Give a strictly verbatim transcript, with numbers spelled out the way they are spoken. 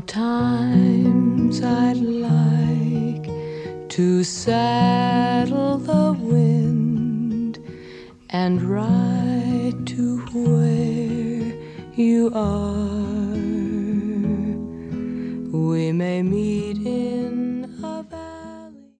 Sometimes I'd like to saddle the wind and ride to where you are. We may meet